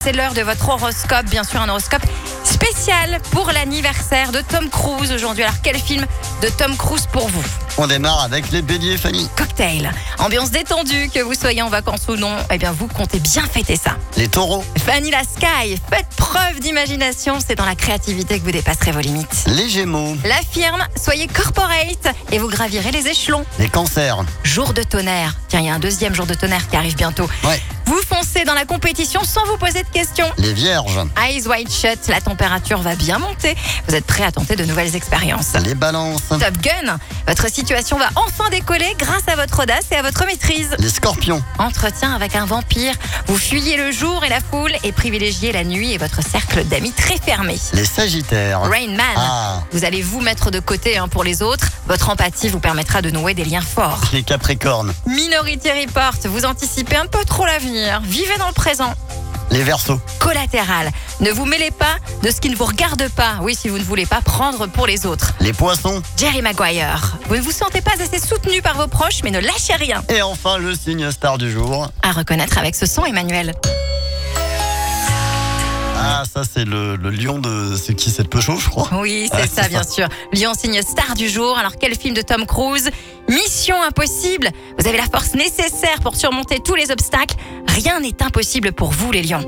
C'est l'heure de votre horoscope, bien sûr un horoscope spécial pour l'anniversaire de Tom Cruise aujourd'hui. Alors quel film de Tom Cruise pour vous? On démarre avec les béliers, Fanny. Cocktail, ambiance détendue, que vous soyez en vacances ou non, eh bien vous comptez bien fêter ça. Les taureaux. Fanny la Sky, faites preuve d'imagination, c'est dans la créativité que vous dépasserez vos limites. Les gémeaux. La firme, soyez corporate et vous gravirez les échelons. Les cancers. Jour de tonnerre, tiens il y a un deuxième jour de tonnerre qui arrive bientôt. Ouais. Vous foncez dans la compétition sans vous poser de questions. Les vierges. Eyes wide shut, la température va bien monter. Vous êtes prêts à tenter de nouvelles expériences. Les balances. Top Gun, votre situation va enfin décoller grâce à votre audace et à votre maîtrise. Les scorpions. Entretien avec un vampire, vous fuyez le jour et la foule et privilégiez la nuit et votre cercle d'amis très fermé. Les sagittaires. Rain Man, Ah. vous allez vous mettre de côté pour les autres. Votre empathie vous permettra de nouer des liens forts. Les capricornes. Minority Report, vous anticipez un peu trop l'avenir. Vivez dans le présent. Les verseaux. Collatéral, ne vous mêlez pas de ce qui ne vous regarde pas. Oui, si vous ne voulez pas prendre pour les autres. Les poissons. Jerry Maguire, vous ne vous sentez pas assez soutenu par vos proches, mais ne lâchez rien. Et enfin, le signe star du jour. À reconnaître avec ce son, Emmanuel. Ah, ça, c'est le lion de... C'est qui, cette Peugeot, je crois? Oui, c'est ça, bien sûr. Lion signe star du jour. Alors, quel film de Tom Cruise? Mission impossible. Vous avez la force nécessaire pour surmonter tous les obstacles. Rien n'est impossible pour vous, les lions.